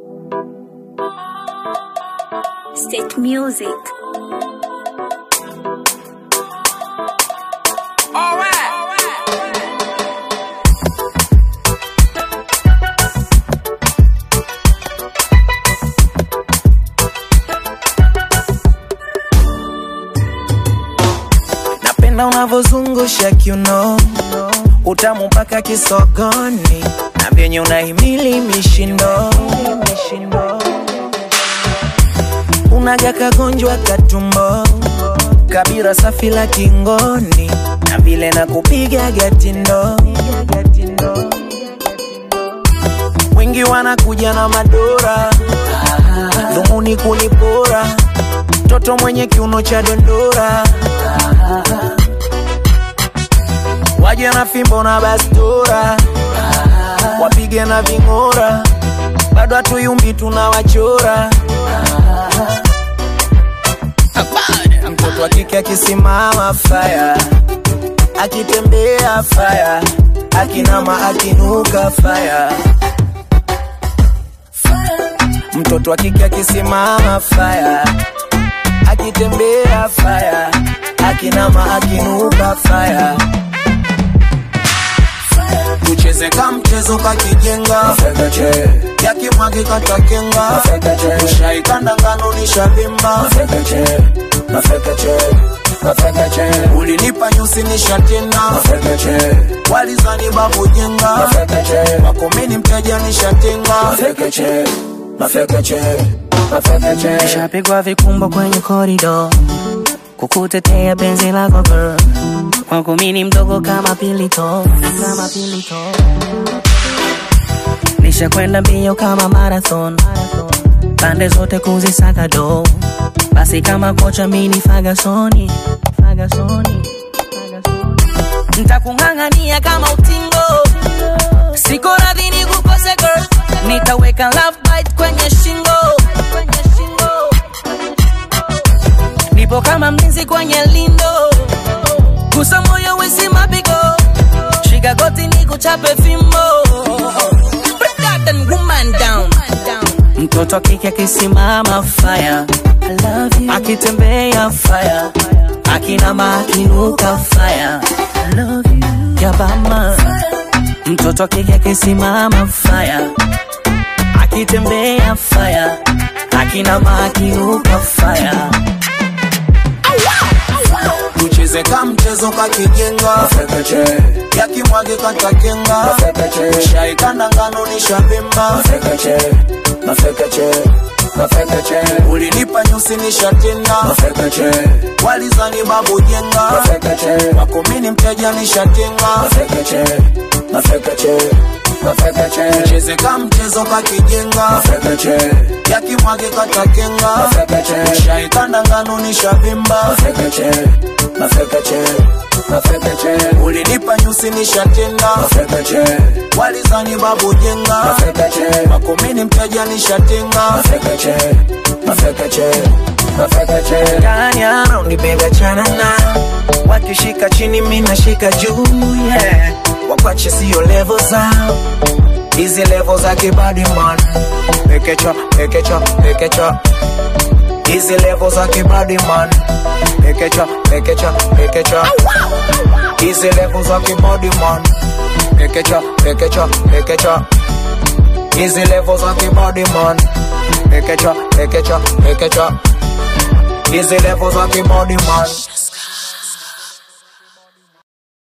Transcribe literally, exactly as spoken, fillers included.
State music. Alright. Napenda unavozungusha kiuno, utamu mpaka kisogoni, na vyenye unahimili mishindo. Unaga kagonjwa katumbo, kabira safi la kingoni, na vile na kupiga gatindo. Wengi wanakuja na madora, dhumuni kunipora, toto mwenye kiuno cha dondora. Waje na fimbo na bastura, wapige na vingora, bado hatuyumbi tunawachora. Mtoto wa kike akisimama fire, akitembea fire, akinama akinuka fire. Mtoto wa kike akisimama fire, akitembea fire, akinama akinuka fire. Tucheze kama mchezo kakijenga, yakimwagi katakenga, ushaikanda ngano nishavimba. Ulinipa nyusi nishatena, walizani babu jenga, wakomeni mteja nishatenga. Nishapigwa vikumbo kwenye korido, kukutetea penzi lako girl. Kwangu mini mdogo kama pilito, kama pilito. Nishakwenda mbio kama marathon, pande zote kuzisaka do. Basi kama kocha mini Fagasoni, Fagasoni, Fagasoni. Nitakung'ang'ania kama utingo, siko radhi nikukose girl. Nitaweka love bite kwenye shingo, kwenye shingo. Nipo kama mlinzi kwenye lindo, gusa moyo wisi mapigo, shika goti nikuchape fimbo. Break that and woman down. Mtoto kike akisimama fire, I love you. Akitembea fire, akinama akinuka fire, I love you. Yabama. Mtoto kike akisimama fire, akitembea fire, akinama akinuka fire. Tucheze kama mchezo kakijenga, yakimwagi katakenga, ushaikanda ngano nishavimba. Ulinipa nyusi nishatena, walizani babu jenga, wakomeni mteja nishatenga. Tucheze kama mchezo kakijenga, yakimwagi katakenga, ushaikanda ngano nishavimba. Ulinipa nyusi nishatena, walizani babu jenga, wakomeni mteja nishatenga. Kanya round bega chanana, wakishika chini mina shika juu, yeah. Wakwache siyo level zao, hizi level za kibadi man. Pekecha, pekecha, pekecha, hizi level za kibadi man. Pekecha, pekecha, pekecha, hizi level za kibadi man. Pekecha, pekecha, pekecha, hizi level za kibadi man. Pekecha, pekecha, pekecha, hizi level za kibadi man.